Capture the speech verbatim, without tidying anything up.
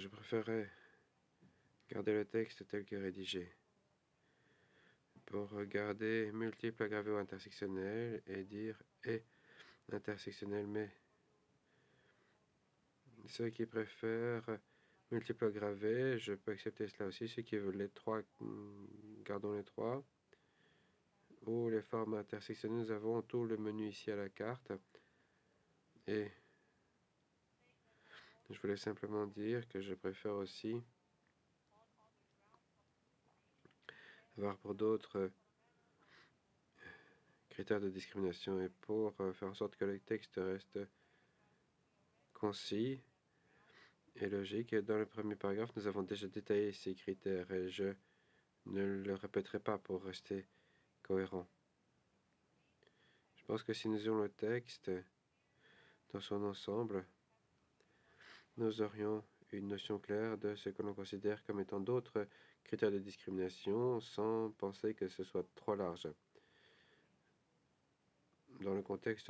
je préférerais garder le texte tel que rédigé. Pour regarder multiple, aggravé ou intersectionnel et dire et intersectionnel, mais ceux qui préfèrent multiple aggravé, je peux accepter cela aussi. Ceux qui veulent les trois, gardons les trois. Ou les formes intersectionnelles, nous avons tout le menu ici à la carte. Et je voulais simplement dire que je préfère aussi avoir pour d'autres critères de discrimination et pour faire en sorte que le texte reste concis et logique. Et dans le premier paragraphe, nous avons déjà détaillé ces critères et je ne le répéterai pas pour rester cohérent. Je pense que si nous avions le texte dans son ensemble, nous aurions une notion claire de ce que l'on considère comme étant d'autres critères de discrimination sans penser que ce soit trop large. Dans le contexte